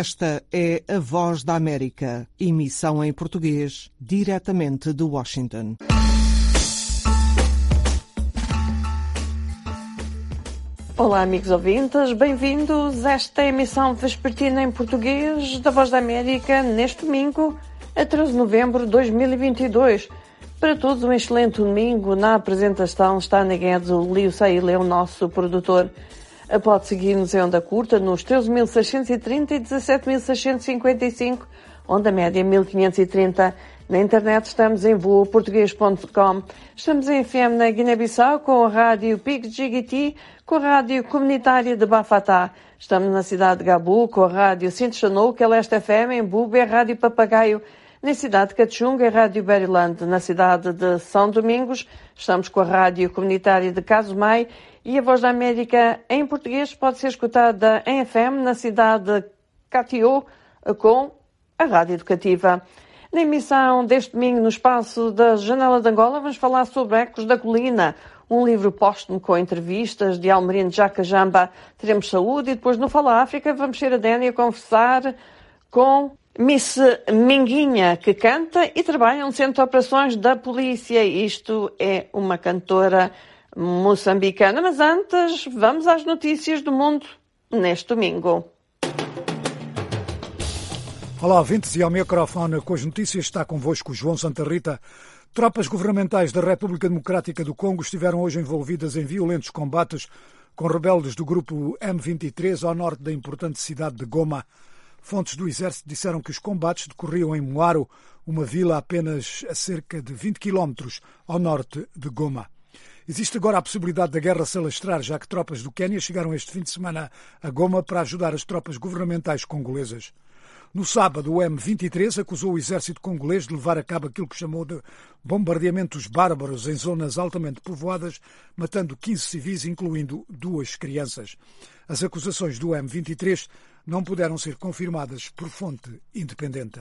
Esta é a Voz da América, emissão em português, diretamente de Washington. Olá, amigos ouvintes, bem-vindos a esta emissão vespertina em português da Voz da América, neste domingo, a 13 de novembro de 2022. Para todos, um excelente domingo. Na apresentação está Ana Guedes, o Lio Saíl é o nosso produtor. Pode seguir-nos em onda curta nos 13.630 e 17.655, onda média 1.530. Na internet estamos em voaportuguês.com. Estamos em FM na Guiné-Bissau com a rádio PIC-GT, com a rádio comunitária de Bafatá. Estamos na cidade de Gabu com a rádio Sinto Chanou, que é Leste FM, em Buba é a rádio Papagaio. Na cidade de Cachunga é a rádio Berryland. Na cidade de São Domingos estamos com a rádio comunitária de Casumai. E a Voz da América em português pode ser escutada em FM na cidade de Catió com a Rádio Educativa. Na emissão deste domingo, no espaço da Janela de Angola, vamos falar sobre Ecos da Colina, um livro póstumo com entrevistas de Almerino Jacajamba. Teremos saúde e depois no Fala África vamos ter a Dénia a conversar com Miss Minguinha, que canta e trabalha no Centro de Operações da Polícia. Isto é uma cantora moçambicana, mas antes vamos às notícias do mundo neste domingo. Olá, ouvintes, e ao microfone com as notícias está convosco João Santa Rita. Tropas governamentais da República Democrática do Congo estiveram hoje envolvidas em violentos combates com rebeldes do grupo M23 ao norte da importante cidade de Goma. Fontes do Exército disseram que os combates decorriam em Moaro, uma vila apenas a cerca de 20 quilómetros ao norte de Goma. Existe agora a possibilidade da guerra se alastrar, já que tropas do Quênia chegaram este fim de semana a Goma para ajudar as tropas governamentais congolesas. No sábado, o M23 acusou o exército congolês de levar a cabo aquilo que chamou de bombardeamentos bárbaros em zonas altamente povoadas, matando 15 civis, incluindo 2 crianças. As acusações do M23 não puderam ser confirmadas por fonte independente.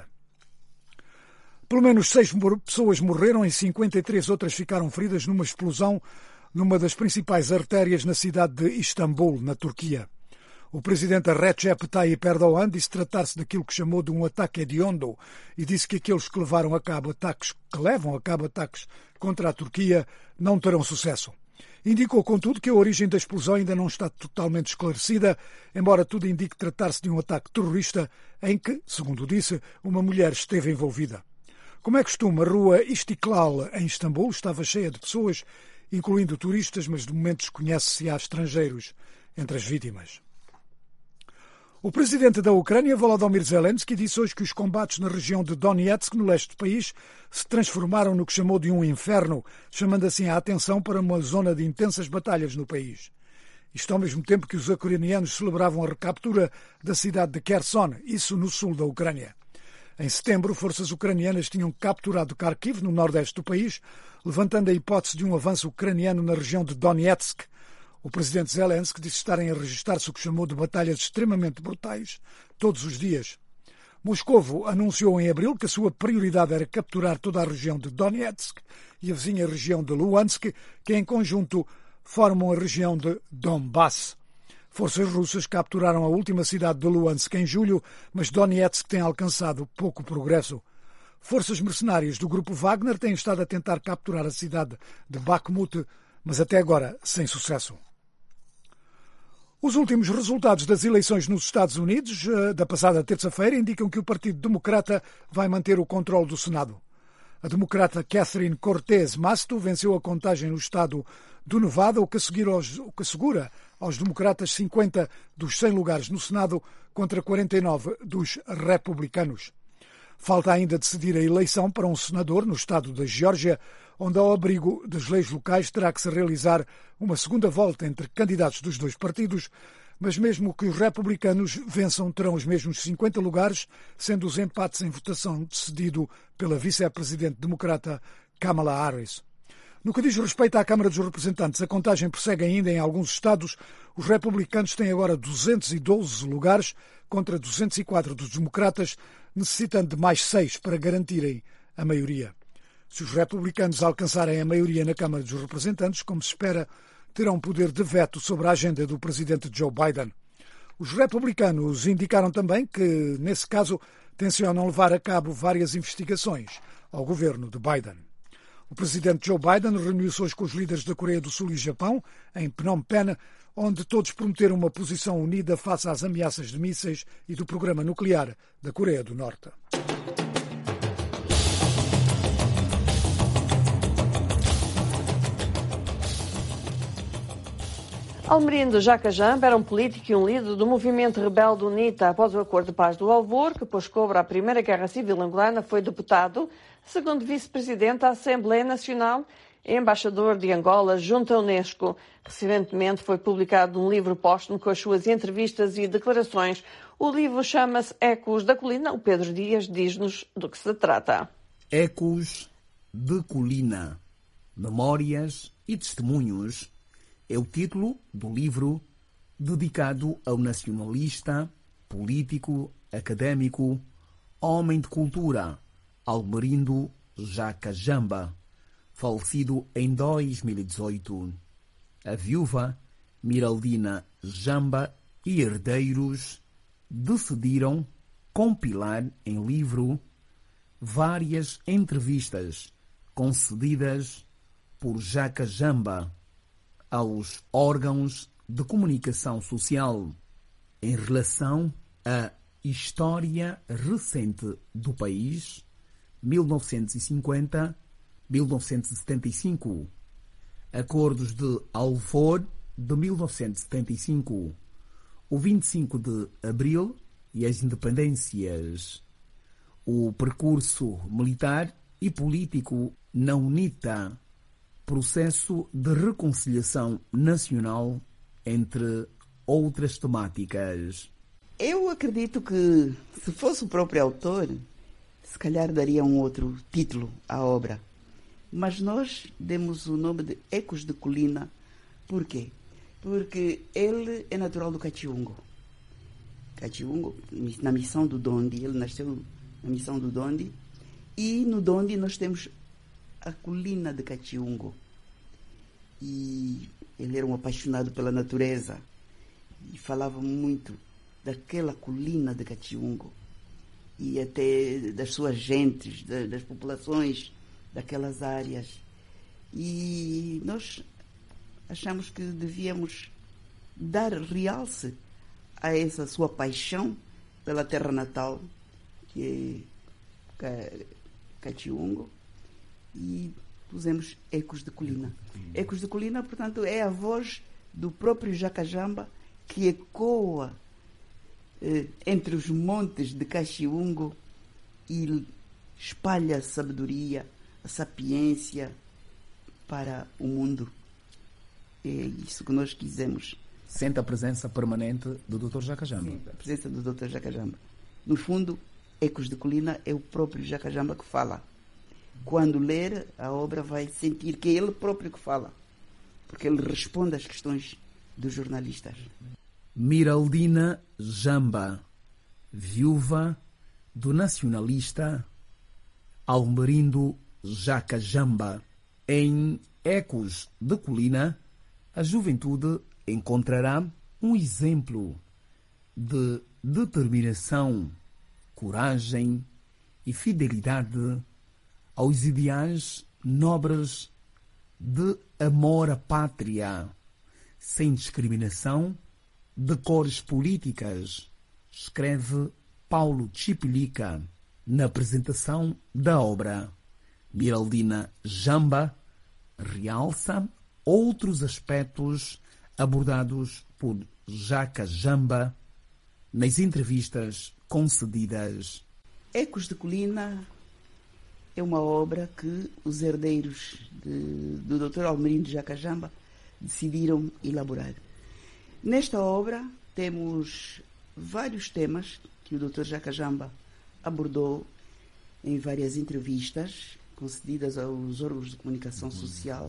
Pelo menos 6 pessoas morreram e 53 outras ficaram feridas numa explosão numa das principais artérias na cidade de Istambul, na Turquia. O presidente Recep Tayyip Erdogan disse tratar-se daquilo que chamou de um ataque hediondo e disse que aqueles que levam a cabo ataques contra a Turquia não terão sucesso. Indicou, contudo, que a origem da explosão ainda não está totalmente esclarecida, embora tudo indique tratar-se de um ataque terrorista em que, segundo disse, uma mulher esteve envolvida. Como é costume, a rua Istiklal, em Istambul, estava cheia de pessoas, incluindo turistas, mas de momento desconhece se há estrangeiros entre as vítimas. O presidente da Ucrânia, Volodymyr Zelensky, disse hoje que os combates na região de Donetsk, no leste do país, se transformaram no que chamou de um inferno, chamando assim a atenção para uma zona de intensas batalhas no país. Isto ao mesmo tempo que os ucranianos celebravam a recaptura da cidade de Kherson, isso no sul da Ucrânia. Em setembro, forças ucranianas tinham capturado Kharkiv, no nordeste do país, levantando a hipótese de um avanço ucraniano na região de Donetsk. O presidente Zelensky disse estarem a registrar-se o que chamou de batalhas extremamente brutais todos os dias. Moscovo anunciou em abril que a sua prioridade era capturar toda a região de Donetsk e a vizinha região de Luhansk, que em conjunto formam a região de Donbass. Forças russas capturaram a última cidade de Luhansk em julho, mas Donetsk tem alcançado pouco progresso. Forças mercenárias do grupo Wagner têm estado a tentar capturar a cidade de Bakhmut, mas até agora sem sucesso. Os últimos resultados das eleições nos Estados Unidos, da passada terça-feira, indicam que o Partido Democrata vai manter o controle do Senado. A democrata Catherine Cortez Masto venceu a contagem no estado do Nevada, o que assegura aos democratas 50 dos 100 lugares no Senado contra 49 dos republicanos. Falta ainda decidir a eleição para um senador no estado da Geórgia, onde, ao abrigo das leis locais, terá que se realizar uma segunda volta entre candidatos dos dois partidos, mas mesmo que os republicanos vençam, terão os mesmos 50 lugares, sendo os empates em votação decidido pela vice-presidente democrata Kamala Harris. No que diz respeito à Câmara dos Representantes, a contagem prossegue ainda em alguns estados. Os republicanos têm agora 212 lugares contra 204 dos democratas, necessitando de mais 6 para garantirem a maioria. Se os republicanos alcançarem a maioria na Câmara dos Representantes, como se espera, terão poder de veto sobre a agenda do presidente Joe Biden. Os republicanos indicaram também que, nesse caso, tencionam levar a cabo várias investigações ao governo de Biden. O presidente Joe Biden reuniu-se hoje com os líderes da Coreia do Sul e Japão, em Phnom Penh, onde todos prometeram uma posição unida face às ameaças de mísseis e do programa nuclear da Coreia do Norte. Almerindo Jacajambe era um político e um líder do movimento rebelde UNITA. Após o acordo de paz do Alvor, que pôs cobro à Primeira Guerra Civil angolana, foi deputado, segundo vice-presidente da Assembleia Nacional e embaixador de Angola junto à Unesco. Recentemente foi publicado um livro póstumo com as suas entrevistas e declarações. O livro chama-se Ecos da Colina. O Pedro Dias diz-nos do que se trata. Ecos de Colina, Memórias e Testemunhos é o título do livro dedicado ao nacionalista, político, académico, homem de cultura, Almerindo Jacajambe, falecido em 2018. A viúva Miraldina Jamba e herdeiros decidiram compilar em livro várias entrevistas concedidas por Jacajambe aos órgãos de comunicação social em relação à história recente do país, 1950-1975, Acordos de Alvor de 1975, o 25 de Abril e as independências, o percurso militar e político na UNITA, processo de reconciliação nacional, entre outras temáticas. Eu acredito que, se fosse o próprio autor, se calhar daria um outro título à obra. Mas nós demos o nome de Ecos de Colina. Por quê? Porque ele é natural do Catiungo. Catiungo, na missão do Dondi, ele nasceu na missão do Dondi. E no Dondi nós temos a colina de Catiungo. E ele era um apaixonado pela natureza e falava muito daquela colina de Catiungo e até das suas gentes, das populações daquelas áreas. E nós achamos que devíamos dar realce a essa sua paixão pela terra natal, que é Catiungo, e pusemos Ecos de Colina. Ecos de Colina, portanto, é a voz do próprio Jacajambe que ecoa entre os montes de Catiungo e espalha a sabedoria, a sapiência para o mundo. É isso que nós quisemos. Sente a presença permanente do Dr. Jacajambe. Sim, a presença do Dr. Jacajambe. No fundo, Ecos de Colina é o próprio Jacajambe que fala. Quando ler a obra vai sentir que é ele próprio que fala, porque ele responde às questões dos jornalistas. Miraldina Jamba, viúva do nacionalista Almerindo Jacajambe. Em Ecos de Colina, a juventude encontrará um exemplo de determinação, coragem e fidelidade aos ideais nobres de amor à pátria, sem discriminação de cores políticas, escreve Paulo Chipilica na apresentação da obra. Miraldina Jamba realça outros aspectos abordados por Jacajambe nas entrevistas concedidas. Ecos de Colina é uma obra que os herdeiros do Dr. Almerindo Jacajambe decidiram elaborar. Nesta obra temos vários temas que o Dr. Jacajambe abordou em várias entrevistas concedidas aos órgãos de comunicação social,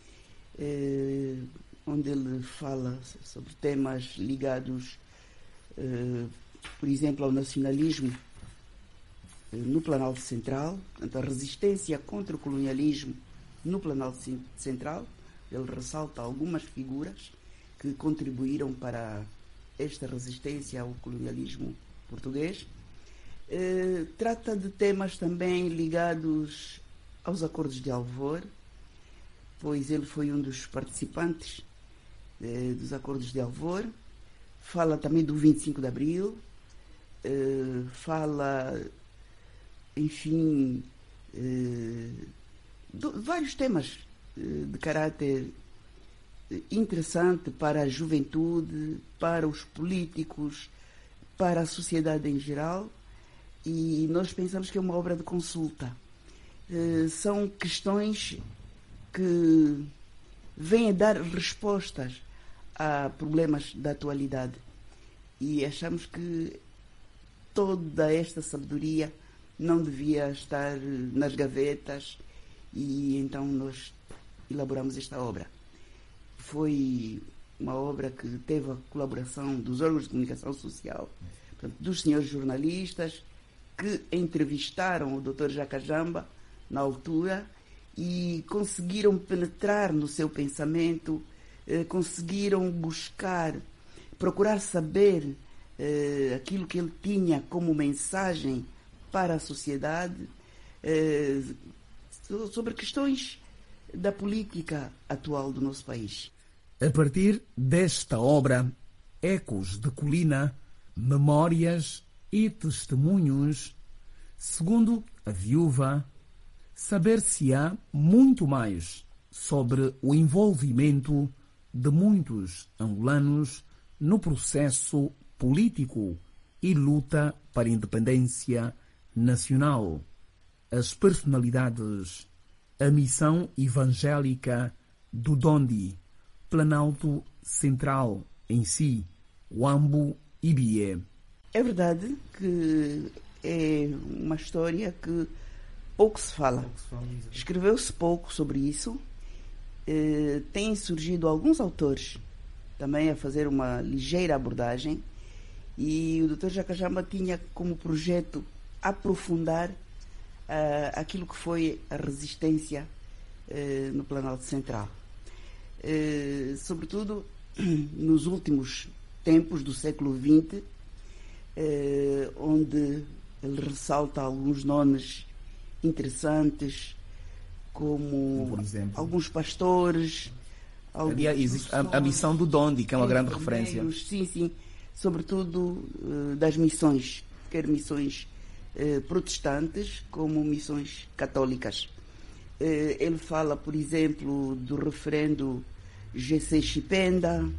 onde ele fala sobre temas ligados, por exemplo, ao nacionalismo no Planalto Central, portanto, a resistência contra o colonialismo no Planalto Central. Ele ressalta algumas figuras que contribuíram para esta resistência ao colonialismo português. Trata de temas também ligados aos acordos de Alvor, pois ele foi um dos participantes dos acordos de Alvor. Fala também do 25 de Abril, fala, enfim, de vários temas de caráter interessante para a juventude, para os políticos, para a sociedade em geral, e nós pensamos que é uma obra de consulta. São questões que vêm a dar respostas a problemas da atualidade, e achamos que toda esta sabedoria não devia estar nas gavetas, e então nós elaboramos esta obra. Foi uma obra que teve a colaboração dos órgãos de comunicação social, portanto, dos senhores jornalistas que entrevistaram o Dr. Jaca Jamba na altura e conseguiram penetrar no seu pensamento, conseguiram procurar saber aquilo que ele tinha como mensagem para a sociedade, sobre questões da política atual do nosso país. A partir desta obra, Ecos de Colina, Memórias e Testemunhos, segundo a viúva, saber-se-á muito mais sobre o envolvimento de muitos angolanos no processo político e luta para a independência nacional. As personalidades, a missão evangélica do Dondi, Planalto Central em si, Huambo e Bié. É verdade que é uma história que pouco se fala. Escreveu-se pouco sobre isso. Têm surgido alguns autores também a fazer uma ligeira abordagem, e o Dr. Jaca Jamba tinha como projeto aprofundar aquilo que foi a resistência no Planalto Central. Sobretudo nos últimos tempos do século XX, onde ele ressalta alguns nomes interessantes, como por exemplo, alguns pastores. Existe a missão do Dondi, que é uma grande referência. Sim, sobretudo das missões, quer missões protestantes como missões católicas. Ele fala, por exemplo, do referendo G.C. Chipenda,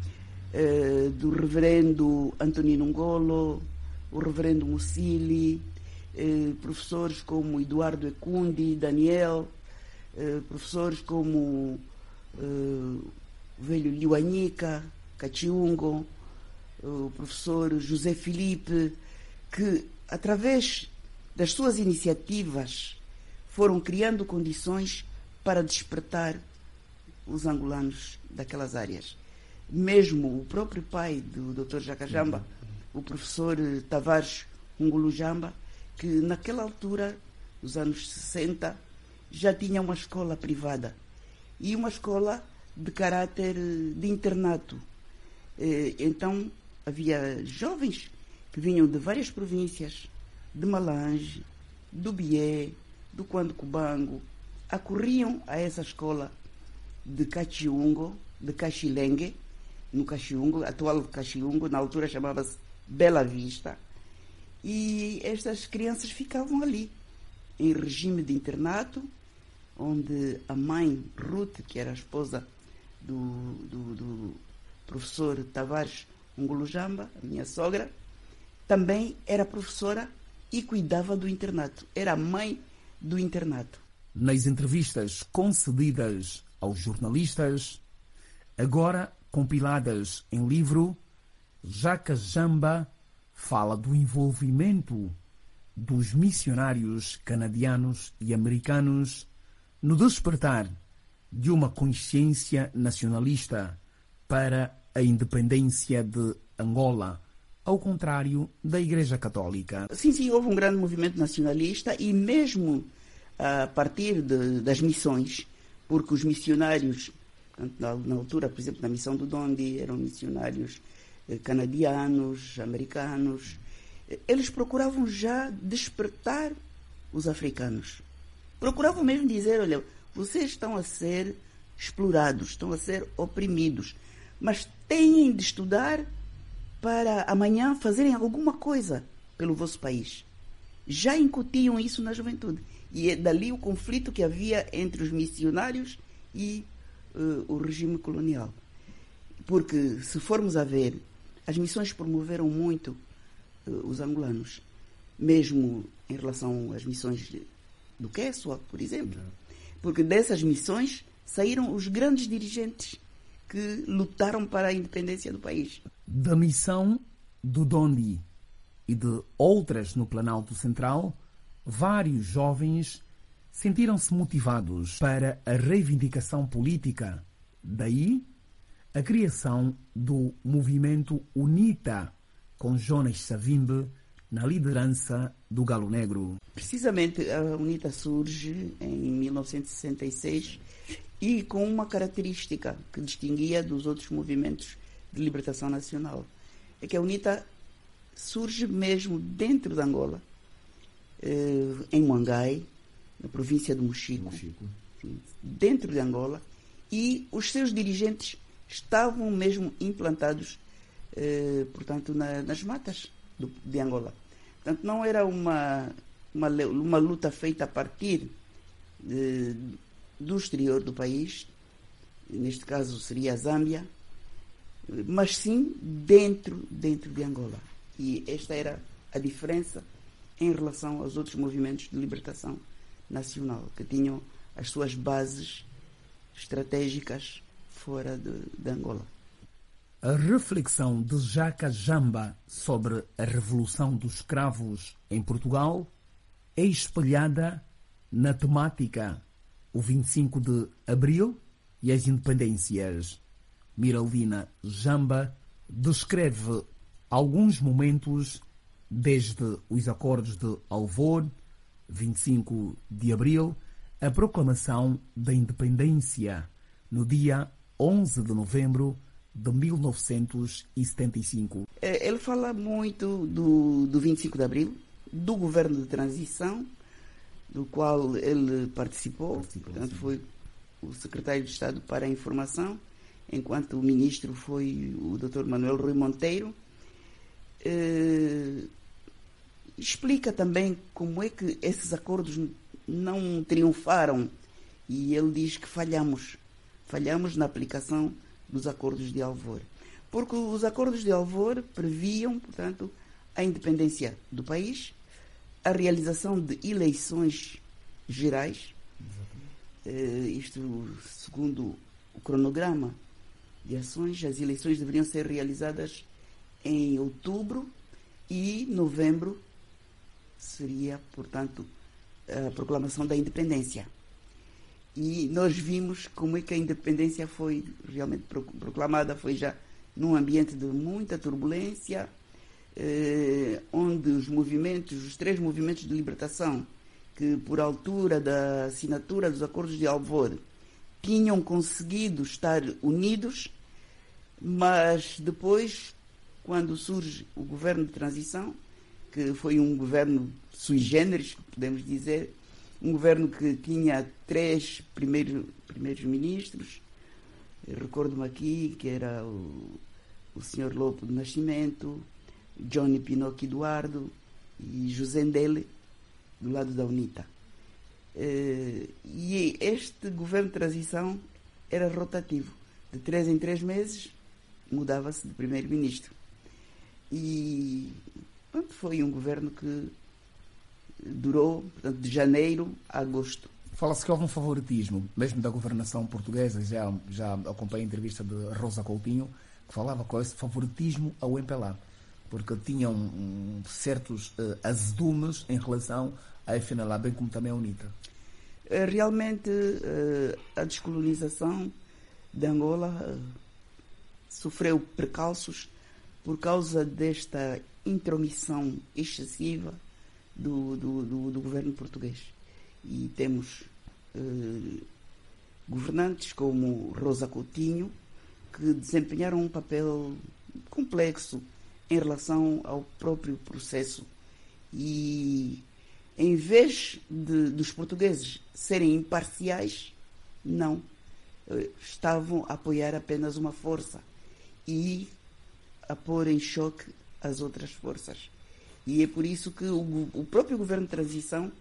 do reverendo Antonino Ngolo, o reverendo Mussili, professores como Eduardo Ecundi, Daniel, professores como o velho Liuanica, Cachiungo, o professor José Filipe, que através das suas iniciativas foram criando condições para despertar os angolanos daquelas áreas. Mesmo o próprio pai do Dr. Jaca Jamba, o professor Tavares Ngulu Jamba, que naquela altura, nos anos 60, já tinha uma escola privada e uma escola de caráter de internato. Então, havia jovens que vinham de várias províncias, de Malange, do Bié, do Quando Cubango, acorriam a essa escola de Cachiungo, de Caxilengue, no Caxiungo, atual Caxiungo, na altura chamava-se Bela Vista, e estas crianças ficavam ali, em regime de internato, onde a mãe, Ruth, que era a esposa do professor Tavares Ngulu Jamba, a minha sogra, também era professora e cuidava do internato. Era a mãe do internato. Nas entrevistas concedidas aos jornalistas, agora compiladas em livro, Jaca Jamba fala do envolvimento dos missionários canadianos e americanos no despertar de uma consciência nacionalista para a independência de Angola, ao contrário da Igreja Católica. Sim, houve um grande movimento nacionalista, e mesmo a partir das missões, porque os missionários, na altura, por exemplo, na missão do Dondi, eram missionários canadianos, americanos. Eles procuravam já despertar os africanos. Procuravam mesmo dizer, olha, vocês estão a ser explorados, estão a ser oprimidos, mas têm de estudar para amanhã fazerem alguma coisa pelo vosso país. Já incutiam isso na juventude. E é dali o conflito que havia entre os missionários e o regime colonial. Porque, se formos a ver, as missões promoveram muito os angolanos, mesmo em relação às missões do Quechua, por exemplo. Porque dessas missões saíram os grandes dirigentes que lutaram para a independência do país. Da missão do Dondi e de outras no Planalto Central, vários jovens sentiram-se motivados para a reivindicação política. Daí, a criação do movimento UNITA, com Jonas Savimbi na liderança do Galo Negro. Precisamente, a UNITA surge em 1966 e com uma característica que distinguia dos outros movimentos de libertação nacional. É que a UNITA surge mesmo dentro de Angola, em Moangai, na província de Mochico, dentro de Angola, e os seus dirigentes estavam mesmo implantados, portanto, nas matas de Angola. Portanto, não era uma luta feita a partir do exterior do país, neste caso seria a Zâmbia, mas sim dentro de Angola. E esta era a diferença em relação aos outros movimentos de libertação nacional, que tinham as suas bases estratégicas fora de Angola. A reflexão de Jaca Jamba sobre a Revolução dos Escravos em Portugal é espelhada na temática o 25 de Abril e as Independências. Miraldina Jamba descreve alguns momentos desde os acordos de Alvor, 25 de Abril, a proclamação da independência no dia 11 de novembro de 1975. Ele fala muito do 25 de Abril, do governo de transição, do qual ele participou. Portanto, foi o secretário de Estado para a Informação, enquanto o ministro foi o Dr. Manuel Rui Monteiro. Explica também como é que esses acordos não triunfaram, e ele diz que falhamos na aplicação dos acordos de Alvor, porque os acordos de Alvor previam, portanto, a independência do país, a realização de eleições gerais, isto segundo o cronograma de ações. As eleições deveriam ser realizadas em outubro e novembro seria, portanto, a proclamação da independência. E nós vimos como é que a independência foi realmente proclamada, foi já num ambiente de muita turbulência, onde os três movimentos de libertação, que por altura da assinatura dos acordos de Alvor tinham conseguido estar unidos, mas depois, quando surge o governo de transição, que foi um governo sui generis, podemos dizer, um governo que tinha 3 primeiros ministros. Recordo-me aqui que era o Sr. Lopo do Nascimento, Johnny Pinocchio Eduardo e José Ndele, do lado da UNITA. E este governo de transição era rotativo. De 3 em 3 meses mudava-se de primeiro-ministro. E pronto, foi um governo que durou, portanto, de janeiro a agosto. Fala-se que houve um favoritismo, mesmo da governação portuguesa. Já acompanhei a entrevista de Rosa Coutinho, que falava com esse favoritismo ao MPLA, porque tinham certos azedumes em relação à FNLA, bem como também à UNITA. Realmente, a descolonização de Angola sofreu precalços por causa desta intromissão excessiva do governo português. E temos governantes como Rosa Coutinho, que desempenharam um papel complexo em relação ao próprio processo. E em vez dos portugueses serem imparciais, não. Estavam a apoiar apenas uma força e a pôr em choque as outras forças. E é por isso que o próprio governo de transição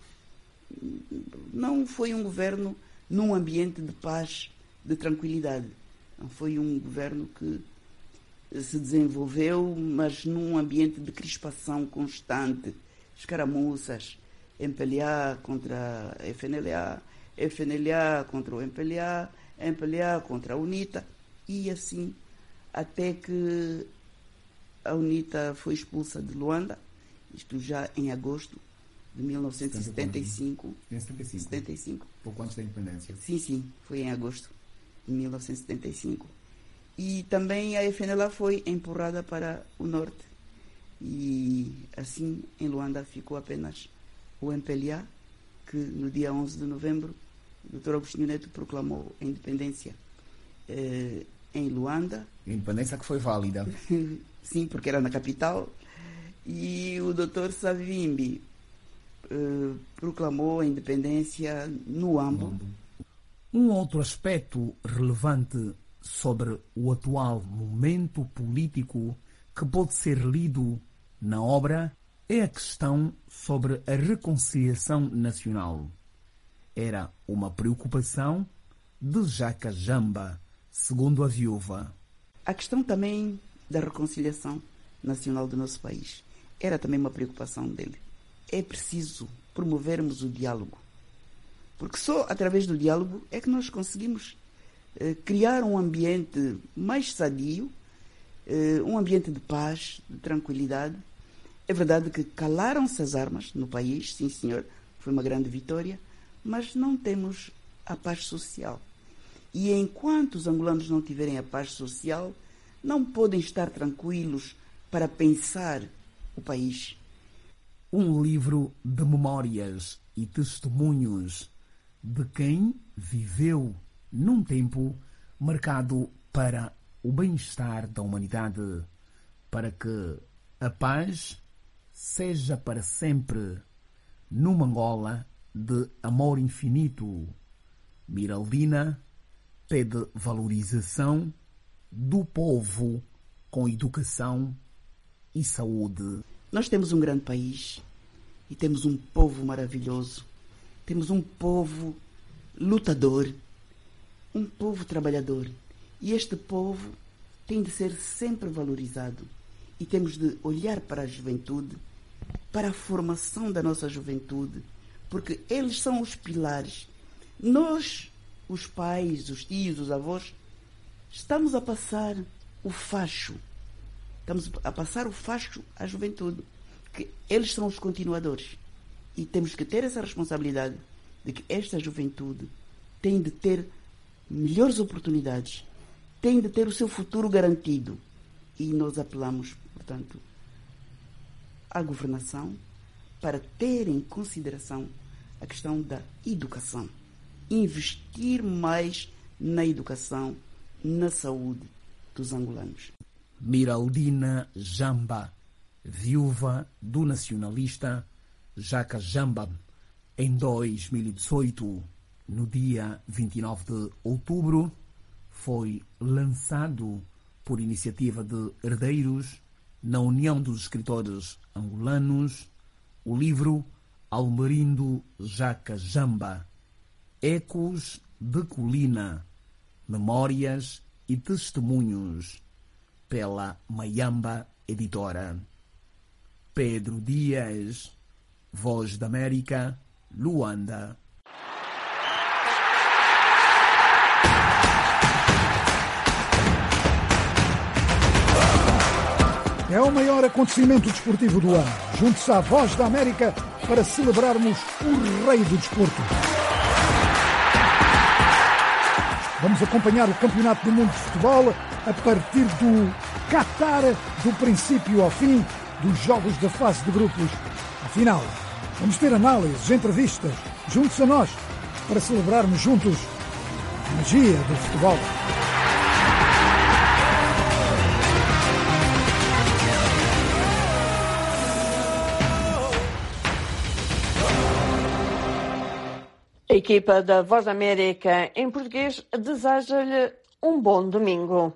não foi um governo num ambiente de paz, de tranquilidade. Não foi um governo que se desenvolveu, mas num ambiente de crispação constante, escaramuças, MPLA contra a FNLA, FNLA contra o MPLA, MPLA contra a UNITA, e assim até que a UNITA foi expulsa de Luanda, isto já em agosto de 1975. Em 75? Pouco antes da independência. Sim, foi em agosto de 1975. E também a FNLA foi empurrada para o norte. E assim, em Luanda ficou apenas o MPLA, que no dia 11 de novembro, o Dr. Agostinho Neto proclamou a independência em Luanda. A independência que foi válida. Sim, porque era na capital. E o Dr. Savimbi proclamou a independência no Ambo. Um outro aspecto relevante sobre o atual momento político que pode ser lido na obra é a questão sobre a reconciliação nacional. Era uma preocupação de Jaca Jamba, segundo a viúva. A questão também da reconciliação nacional do nosso país era também uma preocupação dele. É preciso promovermos o diálogo, porque só através do diálogo é que nós conseguimos criar um ambiente mais sadio, um ambiente de paz, de tranquilidade. É verdade que calaram-se as armas no país, sim senhor, foi uma grande vitória, mas não temos a paz social. E enquanto os angolanos não tiverem a paz social, não podem estar tranquilos para pensar o país. Um livro de memórias e testemunhos de quem viveu num tempo marcado para o bem-estar da humanidade, para que a paz seja para sempre numa Angola de amor infinito. Miraldina pede valorização do povo com educação e saúde. Nós temos um grande país e temos um povo maravilhoso. Temos um povo lutador, um povo trabalhador. E este povo tem de ser sempre valorizado. E temos de olhar para a juventude, para a formação da nossa juventude, porque eles são os pilares. Nós, os pais, os tios, os avós, estamos a passar o facho. Estamos a passar o facho à juventude, que eles são os continuadores. E temos que ter essa responsabilidade de que esta juventude tem de ter melhores oportunidades, tem de ter o seu futuro garantido. E nós apelamos, portanto, à governação para ter em consideração a questão da educação. Investir mais na educação, na saúde dos angolanos. Miraldina Jamba, viúva do nacionalista Jaca Jamba, em 2018, no dia 29 de outubro, foi lançado por iniciativa de herdeiros na União dos Escritores Angolanos o livro Almerindo Jaca Jamba, Ecos de Colina, Memórias e Testemunhos, pela Mayamba Editora. Pedro Dias, Voz da América, Luanda. É o maior acontecimento desportivo do ano. Junte-se à Voz da América para celebrarmos o rei do desporto. Vamos acompanhar o Campeonato do Mundo de Futebol a partir do Qatar, do princípio ao fim dos jogos da fase de grupos. Afinal, vamos ter análises, entrevistas. Junte-se a nós para celebrarmos juntos a magia do futebol. equipa da Voz da América em português deseja-lhe um bom domingo.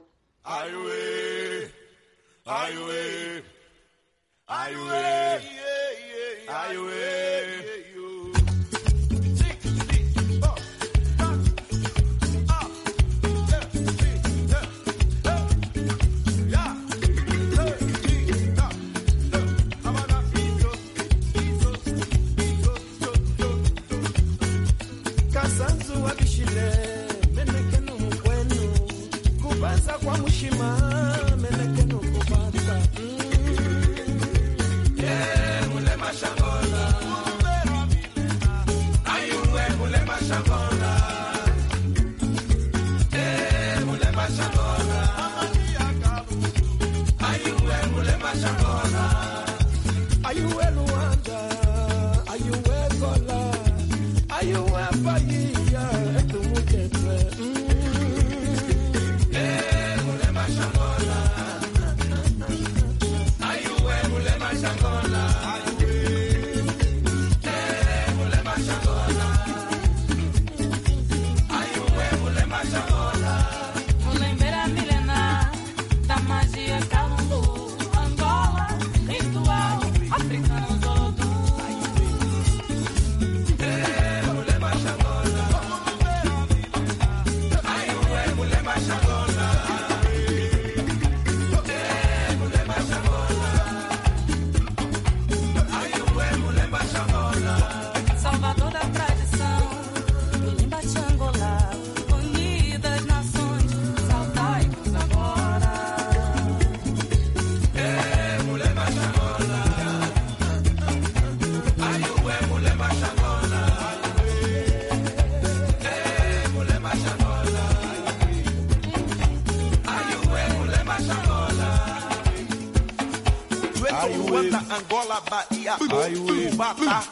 Angola, Bahia, Batá.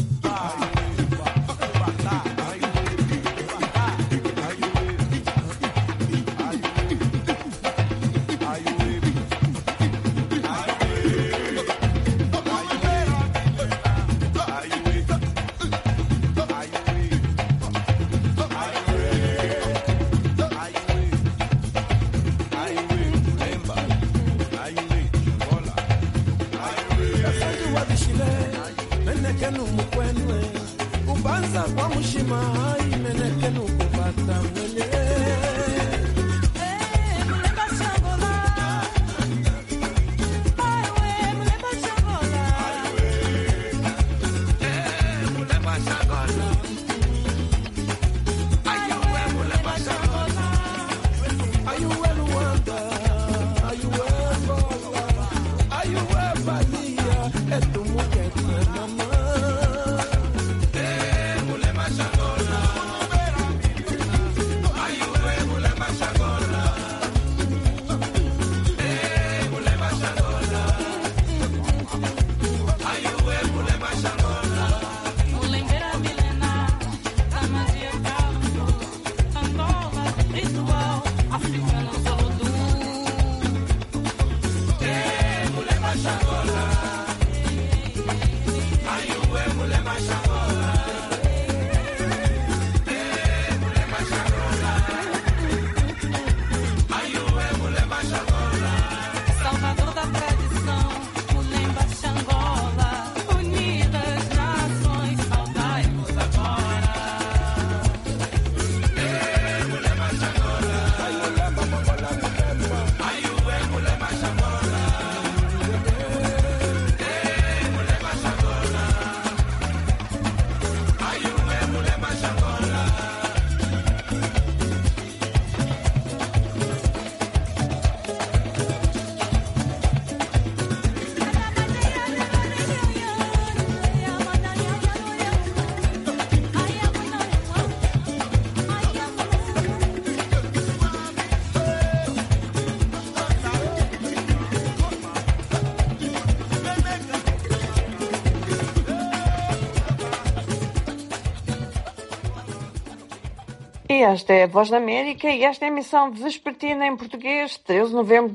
E esta é a Voz da América e esta é a emissão vespertina em português, 13 de novembro de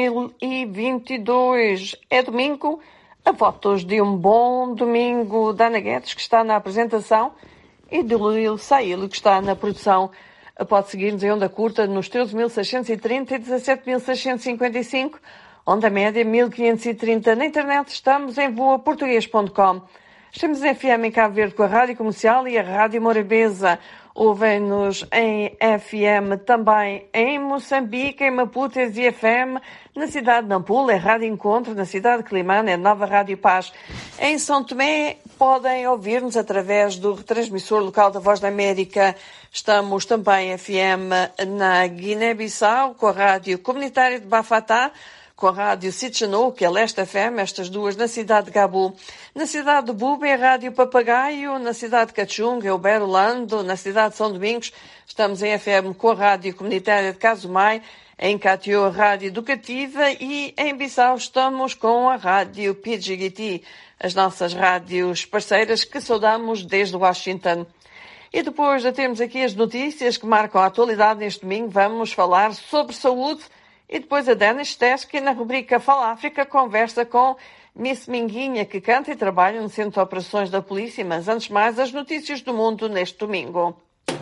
2022. É domingo, a votos de um bom domingo da Ana Guedes, que está na apresentação, e do Lil Sailo, que está na produção. Pode seguir-nos em onda curta nos 13.630 e 17.655, onda média 1.530. Na internet estamos em voaportuguês.com. Estamos em FM em Cabo Verde com a Rádio Comercial e a Rádio Morabeza. Ouvem-nos em FM também em Moçambique, em Maputo e FM. Na cidade de Nampula é Rádio Encontro, na cidade de Climane é Nova Rádio Paz. Em São Tomé podem ouvir-nos através do retransmissor local da Voz da América. Estamos também FM na Guiné-Bissau com a Rádio Comunitária de Bafatá, com a Rádio Sitchanou, que é Leste FM, estas duas na cidade de Gabu. Na cidade de Buba é a Rádio Papagaio, na cidade de Cachunga é o Berolando, na cidade de São Domingos estamos em FM com a Rádio Comunitária de Casumai, em Catió a Rádio Educativa e em Bissau estamos com a Rádio Pidgigiti, as nossas rádios parceiras que saudamos desde Washington. E depois de termos aqui as notícias que marcam a atualidade neste domingo, vamos falar sobre saúde. E depois a Denis Teske, na rubrica Fala África, conversa com Miss Minguinha, que canta e trabalha no Centro de Operações da Polícia. Mas antes de mais, as notícias do mundo neste domingo.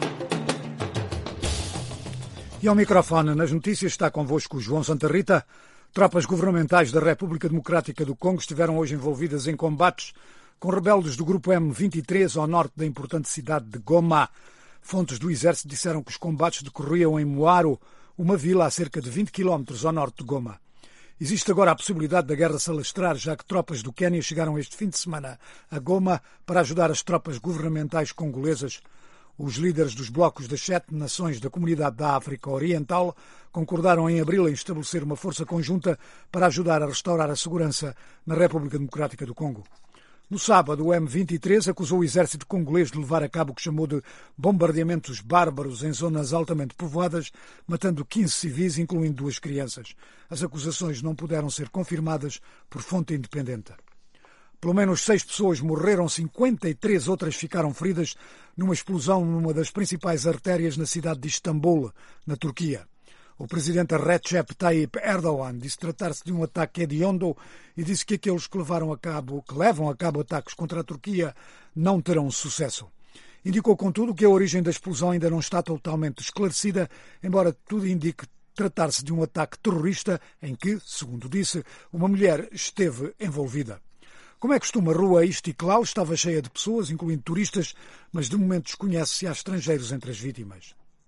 E ao microfone, nas notícias, está convosco o João Santa Rita. Tropas governamentais da República Democrática do Congo estiveram hoje envolvidas em combates com rebeldes do Grupo M23 ao norte da importante cidade de Goma. Fontes do Exército disseram que os combates decorriam em Moaro, uma vila a cerca de 20 km ao norte de Goma. Existe agora a possibilidade da guerra se alastrar, já que tropas do Quênia chegaram este fim de semana a Goma para ajudar as tropas governamentais congolesas. Os líderes dos blocos das 7 nações da Comunidade da África Oriental concordaram em abril em estabelecer uma força conjunta para ajudar a restaurar a segurança na República Democrática do Congo. No sábado, o M23 acusou o exército congolês de levar a cabo o que chamou de bombardeamentos bárbaros em zonas altamente povoadas, matando 15 civis, incluindo 2 crianças. As acusações não puderam ser confirmadas por fonte independente. Pelo menos 6 pessoas morreram, 53 outras ficaram feridas numa explosão numa das principais artérias na cidade de Istambul, na Turquia. O presidente Recep Tayyip Erdogan disse tratar-se de um ataque hediondo e disse que aqueles que levam a cabo ataques contra a Turquia não terão sucesso. Indicou, contudo, que a origem da explosão ainda não está totalmente esclarecida, embora tudo indique tratar-se de um ataque terrorista em que, segundo disse, uma mulher esteve envolvida. Como é costume, a rua Istiklal estava cheia de pessoas, incluindo turistas, mas de momento desconhece se há estrangeiros entre as vítimas.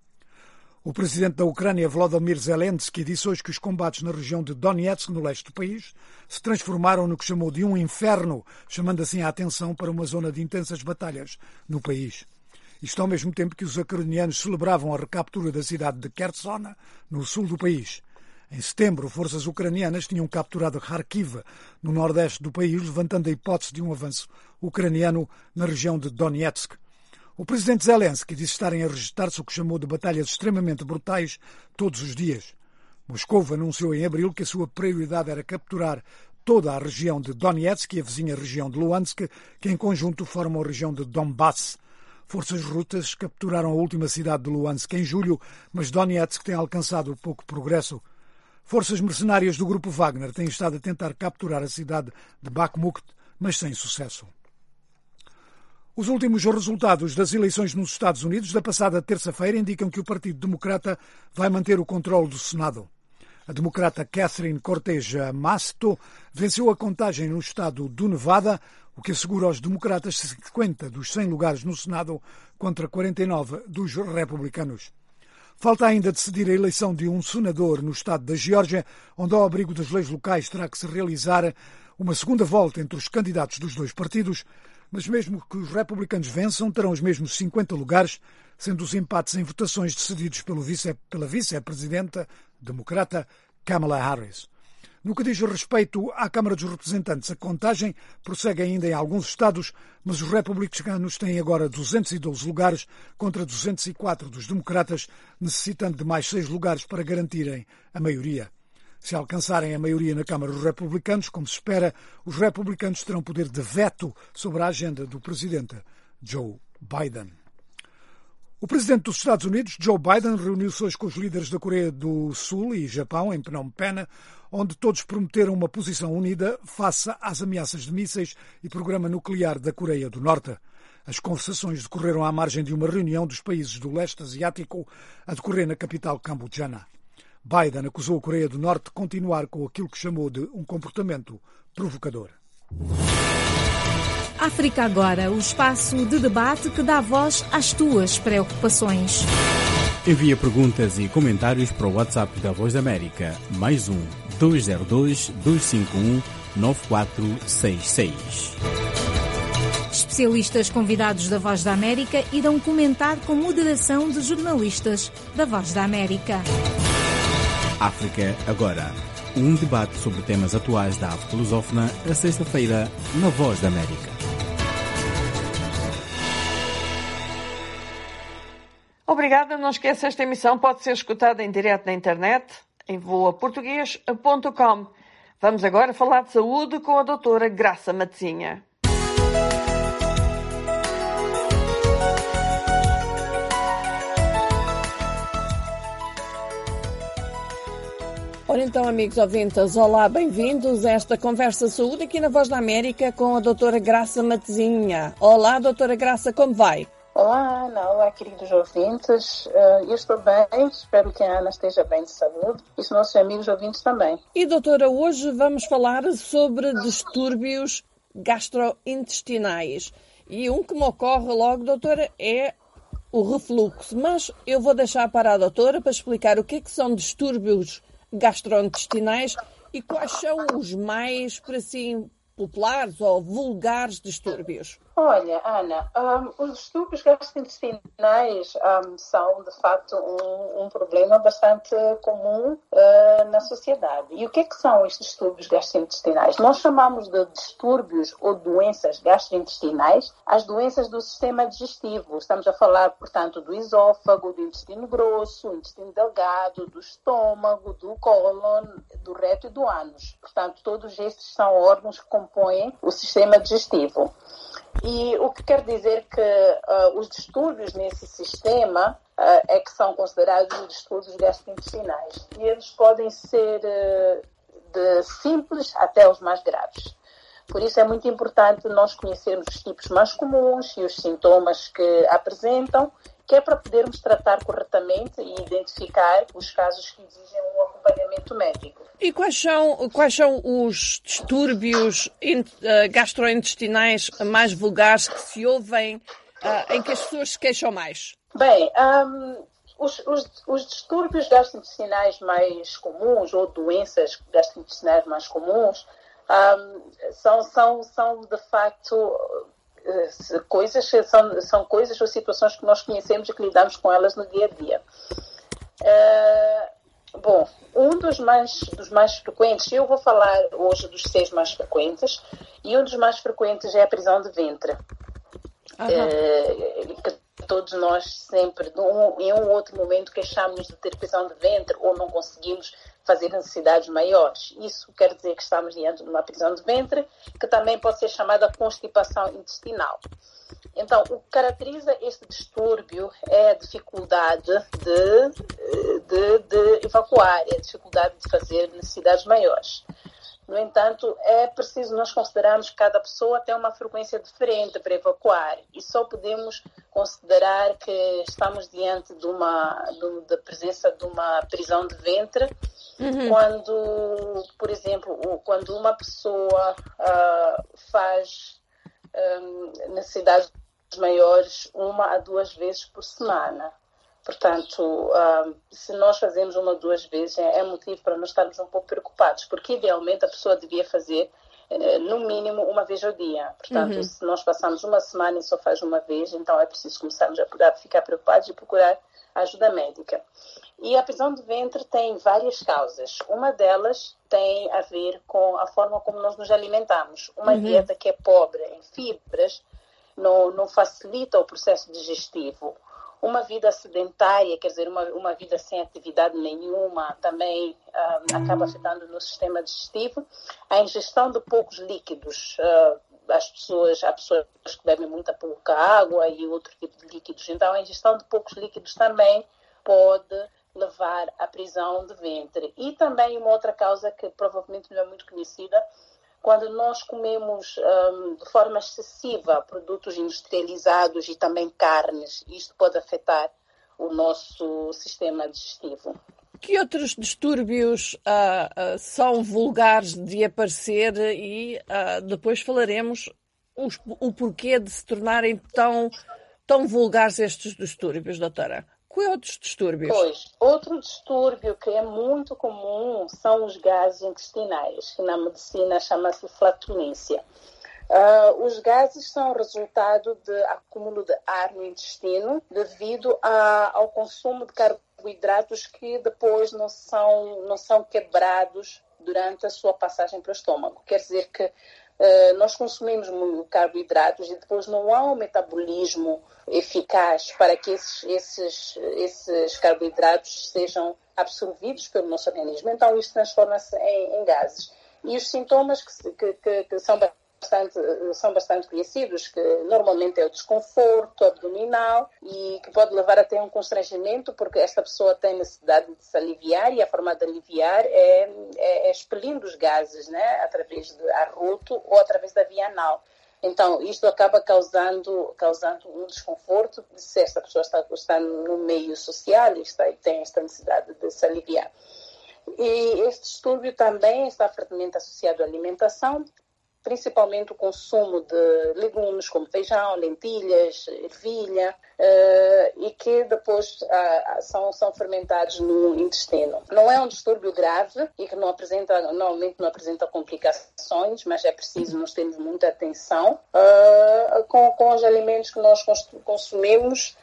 O presidente da Ucrânia, Volodymyr Zelensky, disse hoje que os combates na região de Donetsk, no leste do país, se transformaram no que chamou de um inferno, chamando assim a atenção para uma zona de intensas batalhas no país. Isto ao mesmo tempo que os ucranianos celebravam a recaptura da cidade de Kherson, no sul do país. Em setembro, forças ucranianas tinham capturado Kharkiv, no nordeste do país, levantando a hipótese de um avanço ucraniano na região de Donetsk. O presidente Zelensky disse estarem a registrar-se o que chamou de batalhas extremamente brutais todos os dias. Moscou anunciou em abril que a sua prioridade era capturar toda a região de Donetsk e a vizinha região de Luhansk, que em conjunto formam a região de Donbass. Forças russas capturaram a última cidade de Luhansk em julho, mas Donetsk tem alcançado pouco progresso. Forças mercenárias do grupo Wagner têm estado a tentar capturar a cidade de Bakhmut, mas sem sucesso. Os últimos resultados das eleições nos Estados Unidos da passada terça-feira indicam que o Partido Democrata vai manter o controle do Senado. A democrata Catherine Cortez Masto venceu a contagem no estado do Nevada, o que assegura aos democratas 50 dos 100 lugares no Senado contra 49 dos republicanos. Falta ainda decidir a eleição de um senador no estado da Geórgia, onde ao abrigo das leis locais terá que se realizar uma segunda volta entre os candidatos dos dois partidos, mas mesmo que os republicanos vençam, terão os mesmos 50 lugares, sendo os empates em votações decididos pela vice-presidenta democrata Kamala Harris. No que diz respeito à Câmara dos Representantes, a contagem prossegue ainda em alguns estados, mas os republicanos têm agora 212 lugares contra 204 dos democratas, necessitando de mais 6 lugares para garantirem a maioria. Se alcançarem a maioria na Câmara dos Republicanos, como se espera, os republicanos terão poder de veto sobre a agenda do presidente Joe Biden. O presidente dos Estados Unidos, Joe Biden, reuniu-se hoje com os líderes da Coreia do Sul e Japão, em Phnom Penh, onde todos prometeram uma posição unida face às ameaças de mísseis e programa nuclear da Coreia do Norte. As conversações decorreram à margem de uma reunião dos países do leste asiático a decorrer na capital cambodjana. Biden acusou a Coreia do Norte de continuar com aquilo que chamou de um comportamento provocador. África Agora, o espaço de debate que dá voz às tuas preocupações. Envia perguntas e comentários para o WhatsApp da Voz da América, +1 202 251 9466. Especialistas convidados da Voz da América irão comentar com moderação de jornalistas da Voz da América. África Agora, um debate sobre temas atuais da África lusófona, a sexta-feira, na Voz da América. Obrigada, não esqueça, esta emissão pode ser escutada em direto na internet, em voaportugues.com. Vamos agora falar de saúde com a doutora Graça Matezinha. Ora então, amigos ouvintes, olá, bem-vindos a esta Conversa Saúde aqui na Voz da América com a doutora Graça Matezinha. Olá, doutora Graça, como vai? Olá, Ana. Olá, queridos ouvintes. Eu estou bem, espero que a Ana esteja bem de saúde e os nossos amigos ouvintes também. E, doutora, hoje vamos falar sobre distúrbios gastrointestinais. E um que me ocorre logo, doutora, é o refluxo. Mas eu vou deixar para a doutora para explicar o que são distúrbios gastrointestinais e quais são os mais, por assim, populares ou vulgares distúrbios. Olha, Ana, os distúrbios gastrointestinais são, de facto, um problema bastante comum na sociedade. E o que são estes distúrbios gastrointestinais? Nós chamamos de distúrbios ou doenças gastrointestinais as doenças do sistema digestivo. Estamos a falar, portanto, do esôfago, do intestino grosso, do intestino delgado, do estômago, do cólon, do reto e do ânus. Portanto, todos estes são órgãos que compõem o sistema digestivo. E o que quer dizer que os distúrbios nesse sistema é que são considerados distúrbios gastrointestinais. E eles podem ser de simples até os mais graves. Por isso é muito importante nós conhecermos os tipos mais comuns e os sintomas que apresentam, que é para podermos tratar corretamente e identificar os casos que exigem um acompanhamento médico. E quais são os distúrbios gastrointestinais mais vulgares que se ouvem, em que as pessoas se queixam mais? Bem, os distúrbios gastrointestinais mais comuns ou doenças gastrointestinais mais comuns são de facto são coisas ou situações que nós conhecemos e que lidamos com elas no dia a dia. Bom, um dos mais frequentes, eu vou falar hoje dos 6 mais frequentes, e um dos mais frequentes é a prisão de ventre. Que todos nós sempre, em um outro momento, queixamos de ter prisão de ventre ou não conseguimos fazer necessidades maiores. Isso quer dizer que estamos diante de uma prisão de ventre, que também pode ser chamada constipação intestinal. Então, o que caracteriza este distúrbio é a dificuldade de evacuar, é a dificuldade de fazer necessidades maiores. No entanto, é preciso nós considerarmos que cada pessoa tem uma frequência diferente para evacuar e só podemos considerar que estamos diante da presença de uma prisão de ventre quando, por exemplo, quando uma pessoa faz necessidades maiores 1 a 2 vezes por semana. Portanto, se nós fazemos 1 ou 2 vezes, é motivo para nós estarmos um pouco preocupados, porque idealmente a pessoa devia fazer no mínimo 1 vez ao dia. Portanto, se nós passamos 1 semana e só faz 1 vez, então é preciso começarmos a ficar preocupados e procurar ajuda médica. E a prisão de ventre tem várias causas. Uma delas tem a ver com a forma como nós nos alimentamos. Uma dieta que é pobre em fibras não facilita o processo digestivo. Uma vida sedentária, quer dizer, uma vida sem atividade nenhuma, também acaba afetando no sistema digestivo. A ingestão de poucos líquidos, há pessoas que bebem muita pouca água e outro tipo de líquidos. Então, a ingestão de poucos líquidos também pode levar à prisão de ventre. E também uma outra causa que provavelmente não é muito conhecida, quando nós comemos de forma excessiva produtos industrializados e também carnes, isto pode afetar o nosso sistema digestivo. Que outros distúrbios são vulgares de aparecer e depois falaremos o porquê de se tornarem tão vulgares estes distúrbios, doutora? Que outros distúrbios? Pois, outro distúrbio que é muito comum são os gases intestinais, que na medicina chama-se flatulência. Os gases são resultado de acúmulo de ar no intestino devido ao consumo de carboidratos que depois não são quebrados durante a sua passagem para o estômago. Quer dizer que nós consumimos carboidratos e depois não há um metabolismo eficaz para que esses carboidratos sejam absorvidos pelo nosso organismo. Então, isso transforma-se em gases. E os sintomas que são bastante conhecidos, que normalmente é o desconforto abdominal e que pode levar até um constrangimento, porque esta pessoa tem necessidade de se aliviar e a forma de aliviar é expelindo os gases, né, através do arroto ou através da via anal. Então, isto acaba causando um desconforto se esta pessoa está no meio social e tem esta necessidade de se aliviar. E este distúrbio também está fortemente associado à alimentação, principalmente o consumo de legumes como feijão, lentilhas, ervilha, e que depois são fermentados no intestino. Não é um distúrbio grave e que normalmente não apresenta complicações, mas é preciso nós termos muita atenção com os alimentos que nós consumimos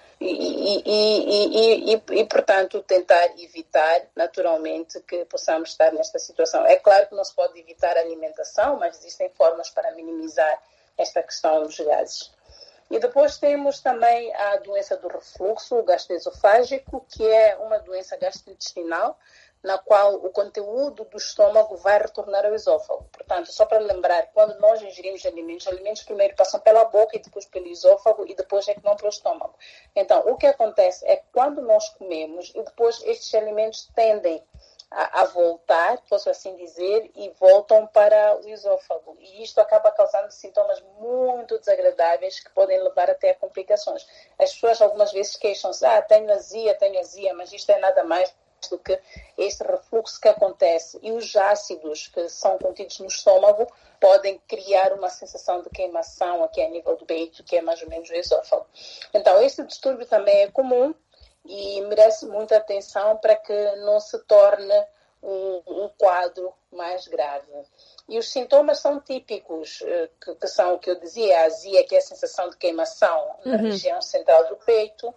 e, portanto, tentar evitar, naturalmente, que possamos estar nesta situação. É claro que não se pode evitar a alimentação, mas existem formas para minimizar esta questão dos gases. E depois temos também a doença do refluxo gastroesofágico, que é uma doença gastrointestinal, na qual o conteúdo do estômago vai retornar ao esôfago. Portanto, só para lembrar, quando nós ingerimos alimentos primeiro passam pela boca e depois pelo esôfago e depois é que vão para o estômago. Então, o que acontece é que quando nós comemos e depois estes alimentos tendem a voltar, posso assim dizer, e voltam para o esôfago. E isto acaba causando sintomas muito desagradáveis que podem levar até a complicações. As pessoas algumas vezes queixam-se, tenho azia, mas isto é nada mais do que este refluxo que acontece. E os ácidos que são contidos no estômago podem criar uma sensação de queimação aqui a nível do peito, que é mais ou menos o esôfago. Então, este distúrbio também é comum e merece muita atenção para que não se torne um quadro mais grave. E os sintomas são típicos, que são o que eu dizia, a azia, que é a sensação de queimação na região central do peito,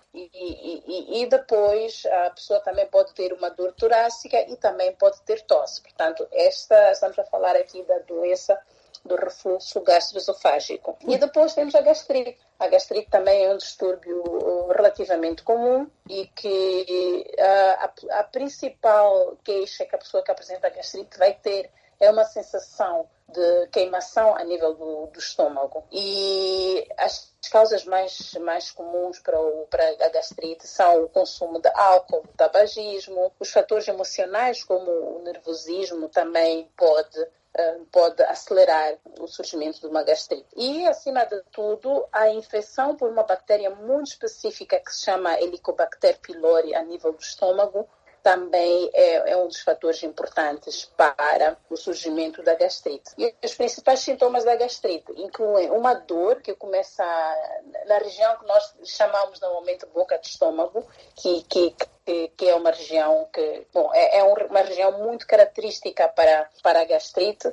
e depois a pessoa também pode ter uma dor torácica e também pode ter tosse. Portanto, estamos a falar aqui da doença do refluxo gastroesofágico. E depois temos a gastrite. A gastrite também é um distúrbio relativamente comum e que a principal queixa que a pessoa que apresenta a gastrite vai ter é uma sensação de queimação a nível do estômago. E as causas mais comuns para a gastrite são o consumo de álcool, o tabagismo, os fatores emocionais como o nervosismo também pode acelerar o surgimento de uma gastrite. E, acima de tudo, a infecção por uma bactéria muito específica que se chama Helicobacter pylori a nível do estômago também é um dos fatores importantes para o surgimento da gastrite. E os principais sintomas da gastrite incluem uma dor que começa na região que nós chamamos normalmente boca de estômago, que é uma região uma região muito característica para a gastrite,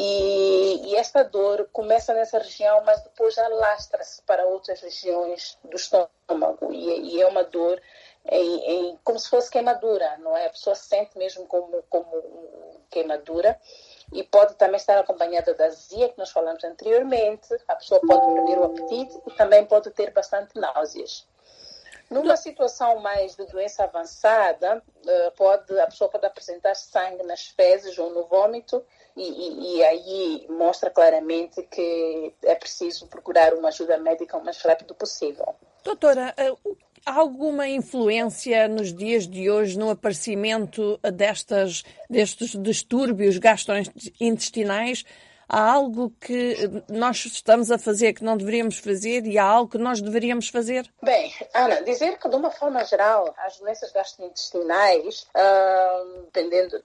e esta dor começa nessa região, mas depois alastra-se para outras regiões do estômago, e é uma dor como se fosse queimadura, não é? A pessoa sente mesmo como queimadura, e pode também estar acompanhada da azia, que nós falamos anteriormente. A pessoa pode perder o apetite e também pode ter bastante náuseas. Numa situação mais de doença avançada, a pessoa pode apresentar sangue nas fezes ou no vômito, e aí mostra claramente que é preciso procurar uma ajuda médica o mais rápido possível. Doutora, há alguma influência nos dias de hoje no aparecimento destes distúrbios gastrointestinais Há algo que nós estamos a fazer que não deveríamos fazer e há algo que nós deveríamos fazer? Bem, Ana, dizer que de uma forma geral as doenças gastrointestinais, dependendo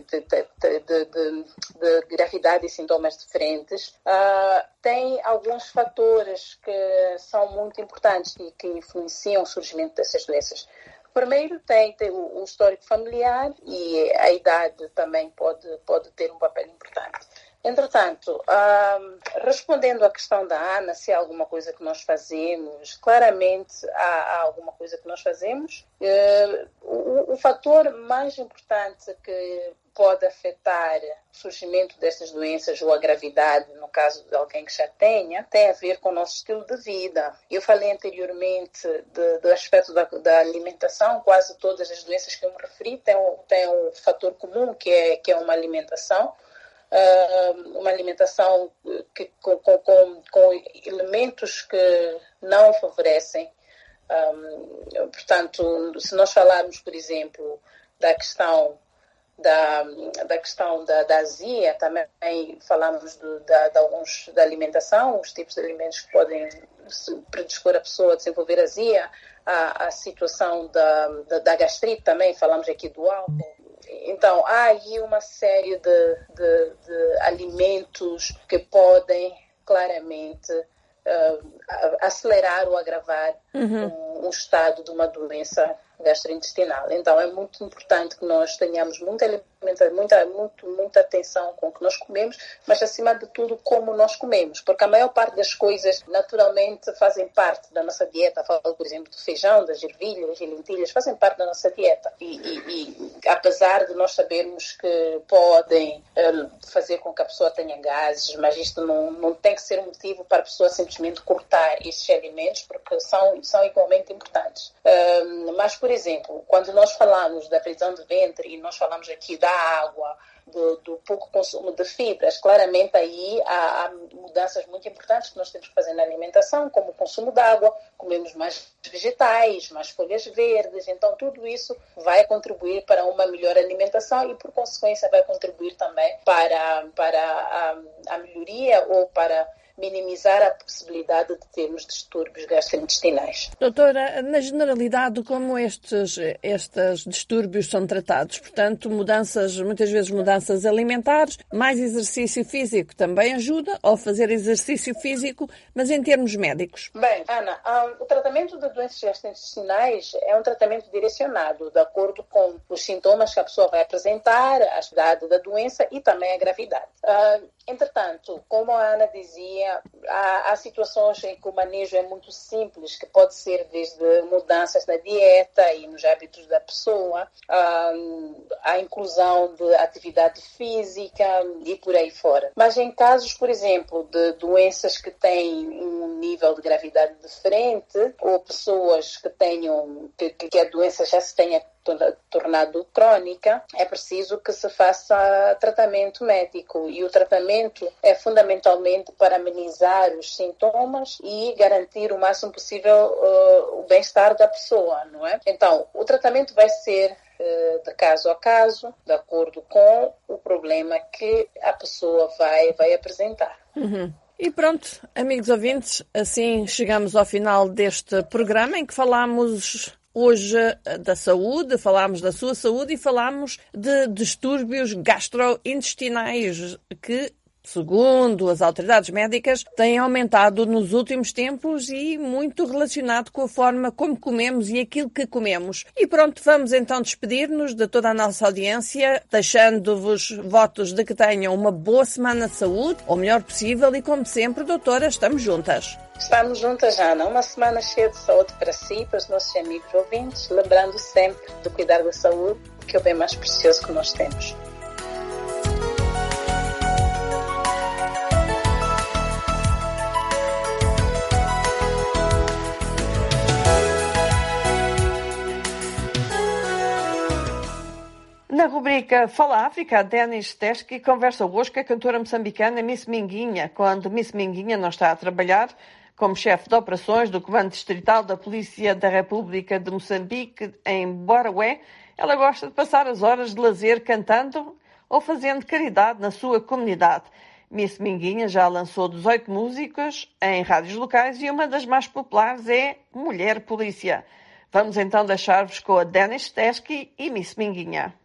de gravidade e sintomas diferentes, têm alguns fatores que são muito importantes e que influenciam o surgimento dessas doenças. Primeiro tem o histórico familiar e a idade também pode ter um papel importante. Entretanto, respondendo à questão da Ana, se há alguma coisa que nós fazemos, claramente há alguma coisa que nós fazemos. O fator mais importante que pode afetar o surgimento destas doenças ou a gravidade, no caso de alguém que já tenha, tem a ver com o nosso estilo de vida. Eu falei anteriormente do aspecto da alimentação. Quase todas as doenças que eu me referi têm um fator comum, que é uma alimentação. Uma alimentação com elementos que não favorecem. Portanto, se nós falarmos, por exemplo, da questão da azia, também falamos da alimentação, os tipos de alimentos que podem predispor a pessoa a desenvolver azia, a situação da gastrite também, falamos aqui do álcool. Então, há aí uma série de alimentos que podem claramente acelerar ou agravar um estado de uma doença gastrointestinal. Então, é muito importante que nós tenhamos muita atenção com o que nós comemos, mas, acima de tudo, como nós comemos, porque a maior parte das coisas, naturalmente, fazem parte da nossa dieta. Falo, por exemplo, do feijão, das ervilhas e lentilhas, fazem parte da nossa dieta. E apesar de nós sabermos que podem fazer com que a pessoa tenha gases, mas isto não tem que ser um motivo para a pessoa simplesmente cortar esses alimentos, porque são igualmente importantes. Mas, por exemplo, quando nós falamos da prisão de ventre e nós falamos aqui da água, do pouco consumo de fibras, claramente aí há mudanças muito importantes que nós temos que fazer na alimentação, como o consumo de água, comemos mais vegetais, mais folhas verdes, então tudo isso vai contribuir para uma melhor alimentação e, por consequência, vai contribuir também para a melhoria ou para minimizar a possibilidade de termos distúrbios gastrointestinais. Doutora, na generalidade, como estes distúrbios são tratados? Portanto, muitas vezes mudanças alimentares, mais exercício físico também ajuda, ou fazer exercício físico, mas em termos médicos? Bem, Ana, o tratamento de doenças gastrointestinais é um tratamento direcionado, de acordo com os sintomas que a pessoa vai apresentar, a idade da doença e também a gravidade. Entretanto, como a Ana dizia, há situações em que o manejo é muito simples, que pode ser desde mudanças na dieta e nos hábitos da pessoa, a inclusão de atividade física e por aí fora. Mas em casos, por exemplo, de doenças que têm um nível de gravidade diferente, ou pessoas que a doença já se tenha tornado crônica, é preciso que se faça tratamento médico, e o tratamento é fundamentalmente para amenizar os sintomas e garantir o máximo possível o bem-estar da pessoa, não é? Então, o tratamento vai ser de caso a caso, de acordo com o problema que a pessoa vai apresentar. E pronto, amigos ouvintes, assim chegamos ao final deste programa em que falámos hoje da saúde, falámos da sua saúde e falámos de distúrbios gastrointestinais que, segundo as autoridades médicas, têm aumentado nos últimos tempos e muito relacionado com a forma como comemos e aquilo que comemos. E pronto, vamos então despedir-nos de toda a nossa audiência, deixando-vos votos de que tenham uma boa semana de saúde, o melhor possível, e como sempre, doutora, estamos juntas. Estamos juntas, Ana. Uma semana cheia de saúde para si e para os nossos amigos ouvintes, lembrando sempre de cuidar da saúde, que é o bem mais precioso que nós temos. Na rubrica Fala África, a Denis Teski conversa hoje com a cantora moçambicana Miss Minguinha, quando Miss Minguinha não está a trabalhar como chefe de operações do Comando Distrital da Polícia da República de Moçambique, em Boraué. Ela gosta de passar as horas de lazer cantando ou fazendo caridade na sua comunidade. Miss Minguinha já lançou 18 músicas em rádios locais e uma das mais populares é Mulher Polícia. Vamos então deixar-vos com a Dennis Teskey e Miss Minguinha.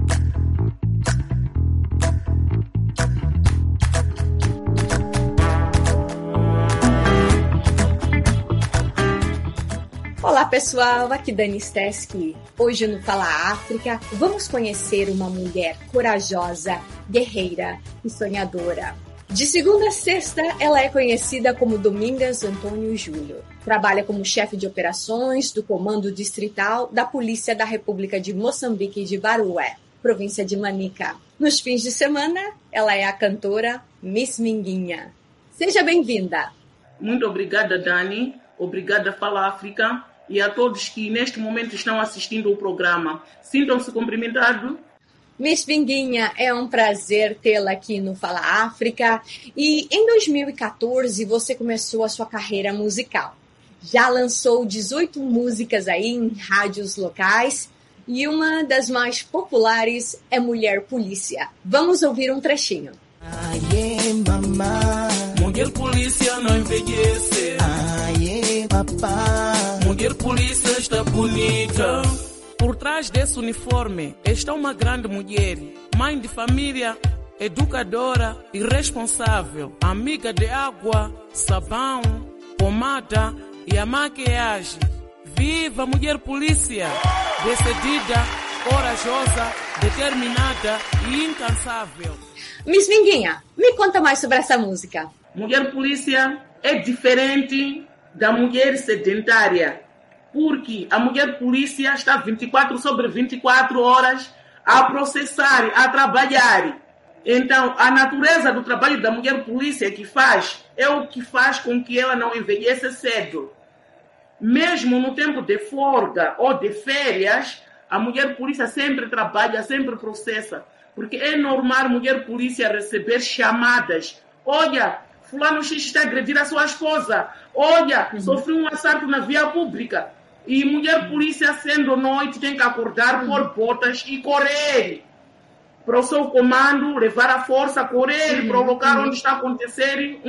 Olá pessoal, aqui Dani Stesky. Hoje no Fala África vamos conhecer uma mulher corajosa, guerreira e sonhadora. De segunda a sexta, ela é conhecida como Domingas Antônio Júnior. Trabalha como chefe de operações do Comando Distrital da Polícia da República de Moçambique de Barué, província de Manica. Nos fins de semana, ela é a cantora Miss Minguinha. Seja bem-vinda! Muito obrigada, Dani. Obrigada, Fala África. E a todos que neste momento estão assistindo o programa. Sintam-se cumprimentados. Miss Minguinha, é um prazer tê-la aqui no Fala África. E em 2014 você começou a sua carreira musical. Já lançou 18 músicas aí em rádios locais e uma das mais populares é Mulher Polícia. Vamos ouvir um trechinho. Aie, mamá. Mulher polícia não envelhece. Aie, papá. Mulher polícia está bonita. Por trás desse uniforme está uma grande mulher, mãe de família, educadora e responsável, amiga de água, sabão, pomada e a maquiagem. Viva a Mulher Polícia! Decidida, corajosa, determinada e incansável. Miss Minguinha, me conta mais sobre essa música. Mulher Polícia é diferente da mulher sedentária, porque a Mulher Polícia está 24 sobre 24 horas a processar, a trabalhar. Então, a natureza do trabalho da Mulher Polícia que faz é o que faz com que ela não envelheça cedo. Mesmo no tempo de folga ou de férias, a Mulher Polícia sempre trabalha, sempre processa. Porque é normal a Mulher Polícia receber chamadas. Olha, fulano X está a agredir a sua esposa. Olha, sofreu um assalto na via pública. E Mulher Polícia, sendo noite, tem que acordar, pôr botas e correr. Para o seu comando, levar a força, correr para o local onde está a acontecer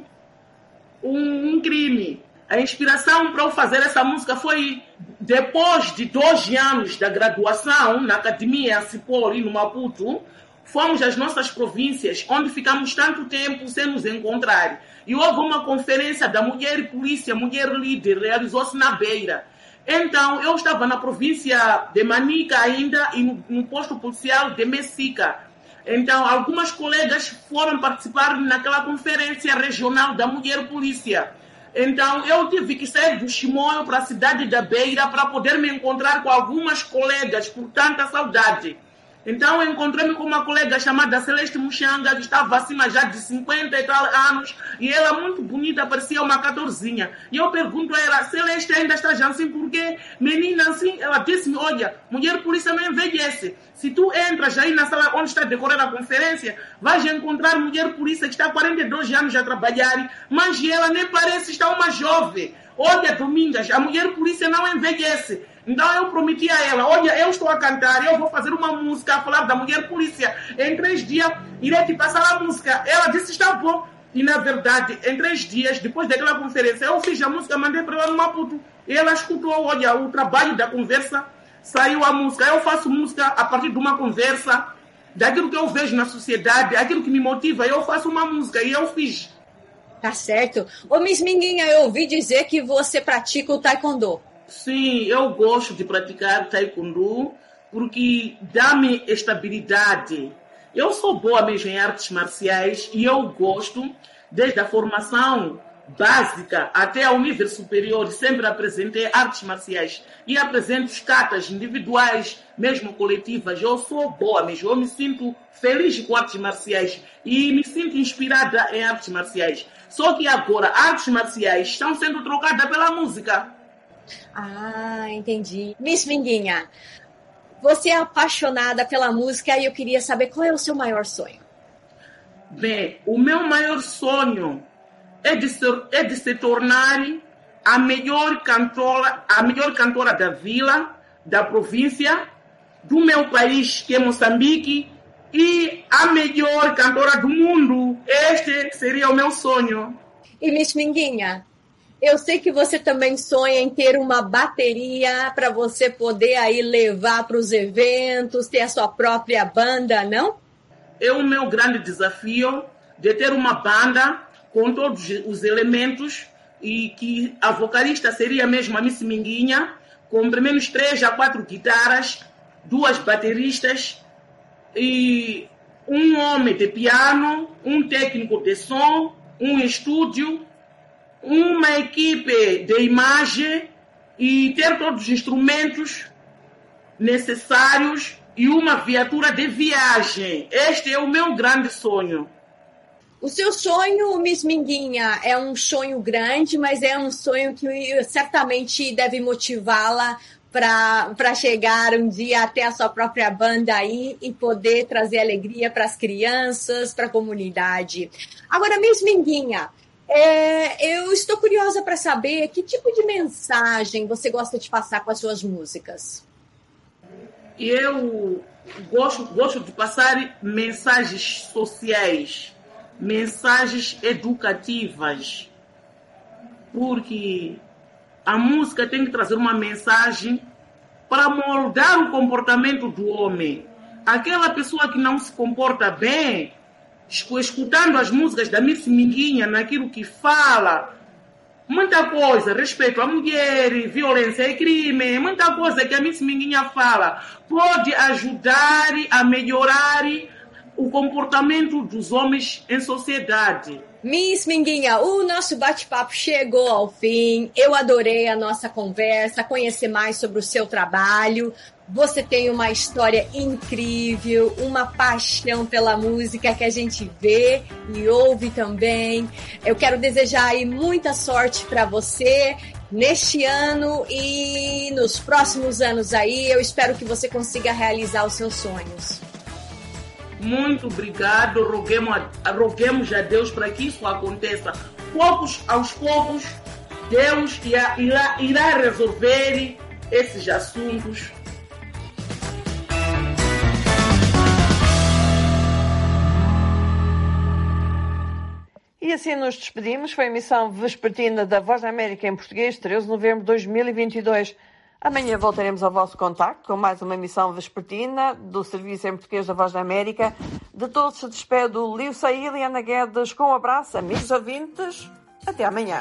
um crime. A inspiração para eu fazer essa música foi depois de 2 anos da graduação na Academia Cipori, no Maputo. Fomos às nossas províncias, onde ficamos tanto tempo sem nos encontrar. E houve uma conferência da Mulher Polícia, Mulher Líder, realizou-se na Beira. Então, eu estava na província de Manica ainda e no posto policial de Messica. Então, algumas colegas foram participar naquela conferência regional da Mulher Polícia. Então, eu tive que sair do Chimoio para a cidade da Beira para poder me encontrar com algumas colegas por tanta saudade. Então, eu encontrei-me com uma colega chamada Celeste Muxanga, que estava acima já de 50 e tal anos, e ela muito bonita, parecia uma 14. E eu pergunto a ela, Celeste, ainda está já assim, por quê? Menina, assim, ela disse-me, olha, Mulher Polícia não envelhece. Se tu entras aí na sala onde está a decorrer a conferência, vais encontrar Mulher Polícia que está há 42 anos a trabalhar, mas ela nem parece estar uma jovem. Olha, Domingas, a Mulher Polícia não envelhece. Então eu prometi a ela, olha, eu estou a cantar, eu vou fazer uma música a falar da Mulher Polícia. Em 3 dias irei te passar a música. Ela disse, está bom. E na verdade, em 3 dias, depois daquela conferência, eu fiz a música, mandei para ela no Maputo. E ela escutou, olha, o trabalho da conversa, saiu a música. Eu faço música a partir de uma conversa, daquilo que eu vejo na sociedade, aquilo que me motiva, eu faço uma música e eu fiz. Tá certo. Ô, Miss Minguinha, eu ouvi dizer que você pratica o taekwondo. Sim, eu gosto de praticar taekwondo porque dá-me estabilidade. Eu sou boa mesmo em artes marciais e eu gosto, desde a formação básica até ao nível superior, sempre apresentei artes marciais e apresento catas individuais, mesmo coletivas. Eu sou boa mesmo, eu me sinto feliz com artes marciais e me sinto inspirada em artes marciais. Só que agora artes marciais estão sendo trocadas pela música. Ah, entendi. Miss Minguinha, você é apaixonada pela música e eu queria saber qual é o seu maior sonho. Bem, o meu maior sonho é de se tornar a melhor cantora da vila, da província, do meu país, que é Moçambique, e a melhor cantora do mundo. Este seria o meu sonho. E Miss Minguinha, eu sei que você também sonha em ter uma bateria para você poder aí levar para os eventos, ter a sua própria banda, não? É o meu grande desafio de ter uma banda com todos os elementos e que a vocalista seria mesmo a Miss Minguinha, com pelo menos 3 a 4 guitarras, 2 bateristas e um homem de piano, um técnico de som, um estúdio, uma equipe de imagem e ter todos os instrumentos necessários e uma viatura de viagem. Este é o meu grande sonho. O seu sonho, Miss Minguinha, é um sonho grande, mas é um sonho que certamente deve motivá-la para chegar um dia até a sua própria banda aí e poder trazer alegria para as crianças, para a comunidade. Agora, Miss Minguinha, eu estou curiosa para saber que tipo de mensagem você gosta de passar com as suas músicas. Eu gosto de passar mensagens sociais, mensagens educativas, porque a música tem que trazer uma mensagem para moldar o comportamento do homem. Aquela pessoa que não se comporta bem, escutando as músicas da Miss Minguinha, naquilo que fala, muita coisa, respeito à mulher, violência e crime, muita coisa que a Miss Minguinha fala, pode ajudar a melhorar o comportamento dos homens em sociedade. Miss Minguinha, o nosso bate-papo chegou ao fim. Eu adorei a nossa conversa, conhecer mais sobre o seu trabalho. Você tem uma história incrível, uma paixão pela música que a gente vê e ouve também. Eu quero desejar aí muita sorte para você neste ano e nos próximos anos aí. Eu espero que você consiga realizar os seus sonhos. Muito obrigado, roguemos a Deus para que isso aconteça. Poucos aos poucos, Deus irá resolver esses assuntos. E assim nos despedimos. Foi a emissão vespertina da Voz da América em português, 13 de novembro de 2022. Amanhã voltaremos ao vosso contacto com mais uma emissão vespertina do Serviço em Português da Voz da América. De todos se despede o Liu Saíl e Ana Guedes com um abraço, amigos ouvintes. Até amanhã.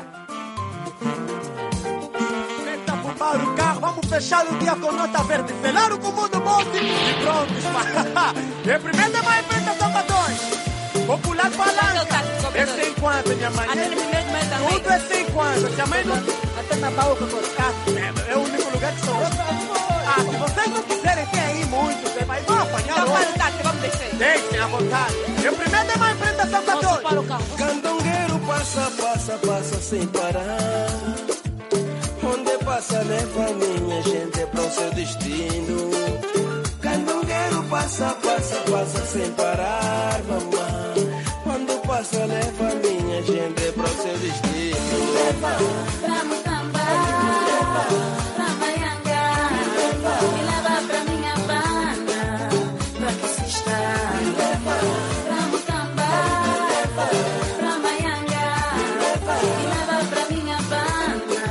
Para o carro, vamos fechar o dia com nota verde, selar o comando monte e pronto. E primeiro de maio enfrenta Salvadores. Vou pular palanca. É 50, minha mãe. Tudo é 50. Minha mãe não... Até na boca, é o único lugar que sou. Se vocês não quiserem, tem aí muito. Você vai apanhar hoje. Vamos descer. Deixem à vontade. E o primeiro de maio enfrenta Salvadores. Candongueiro passa sem parar. Onde passa leva minha gente para o seu destino. Candongueiro passa sem parar, mamãe. Quando passa leva minha gente para o seu destino. Leva pra Mucamba, leva pra Maianga, e leva pra minha banda, pra que se está. Leva pra Mucamba, leva pra Maianga, e leva pra minha banda.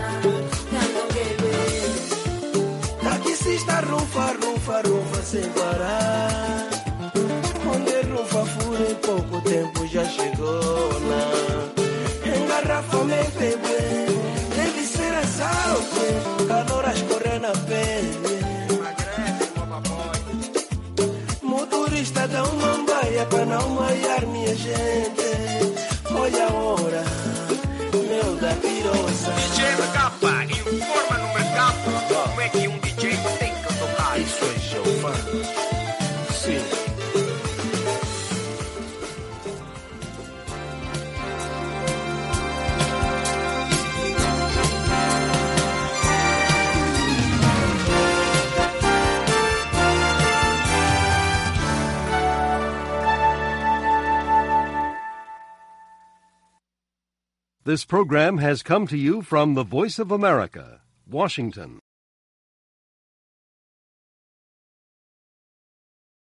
Aqui se está rufa sem parar. Onde rufa fura em pouco tempo já chegou lá. Engarrafamento deve ser assalto, calor a escorrer na pele. Motorista dá uma baia para não maiar minha gente. Olha a hora, meu da piroça. DJ da capa, informa no mercado como é que um DJ tem que tocar. Isso é Jeová. Sim. This program has come to you from the Voice of America, Washington.